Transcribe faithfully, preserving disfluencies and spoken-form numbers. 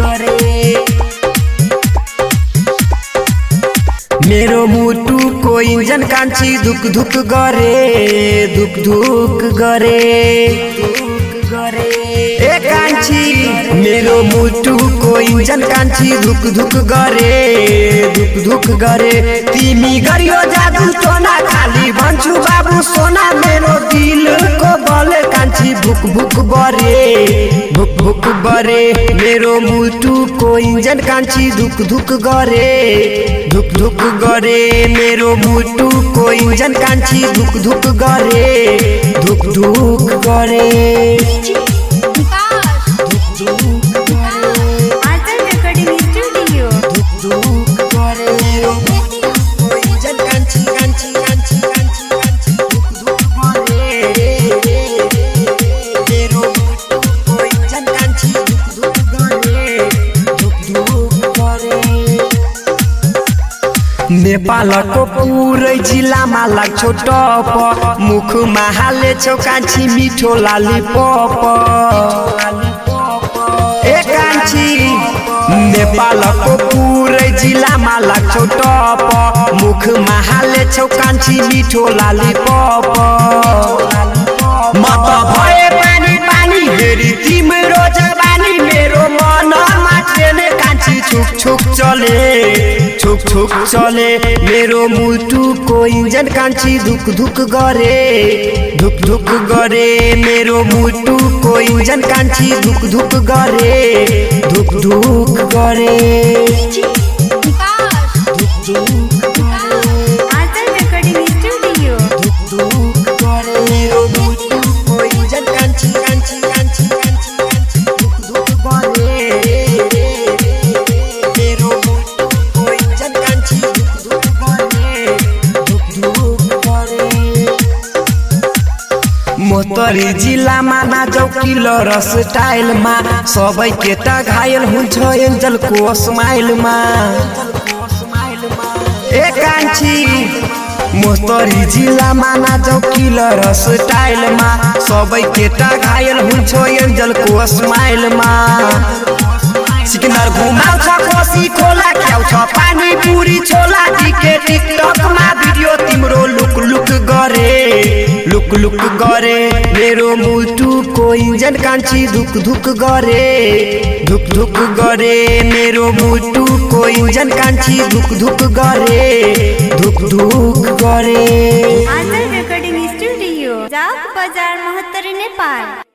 करे मेरो मुटु को इंजन कांची धुक धुक गरे धुक धुक गरे गरे ए कांची मेरो मुटु को इंजन कांची धुक धुक गरे धुक धुक गरे तिमी गरियो जादु सोना खाली भन्छु बाबु सोना मेरो दिल को बल कांची भुक भुक बरे भुक भुक बरे मेरो मुटु को इंजन कांची धुक धुक गरे धुक धुक गरे मेरो मुटु को इंजन कांची धुक धुक गरे धुक धुक गरे नेपाल को पूरे जिला में लाग्छौ टप मुख में हाले छौ कांची मिठो लालीपप ए कांची नेपाल को पूरे जिला में लाग्छौ टप मुख में हाले छौ कांची मिठो लालीपप मत भए पानी पानी हेरी तिम्रो जवानी मेरो मन माछेले कांची छुक छुक चले छुक छुक चले मेरो मुटु को इंजन कांची धुक धुक गरे धुक धुक गरे मेरो मुटु को इंजन कांची धुक धुक गरे धुक धुक गरे मोतरी जिला में नाचौ किलर स्टाइल में सबै केटा घायल हुन्छ एंजल को स्माइल में ए कांची मोतरी जिला में नाचौ किलर स्टाइल में सबै केटा घायल हुन्छ एंजल को स्माइल में सिकंदर घुमाउँछ कोसी खोला ख्याउँछ पानी पूरी छोला दिके टिकटक में भिडियो तिम्रो लुक लुक गरे लुक लुक गरे मेरो मुटु को इंजन कांची धुक धुक गरे धुक धुक गरे मेरो मुटु को इंजन कांची धुक धुक गरे धुक धुक गरे आंचल रेकर्डिंग स्टूडियो जाक बजार महत्तरी नेपाल।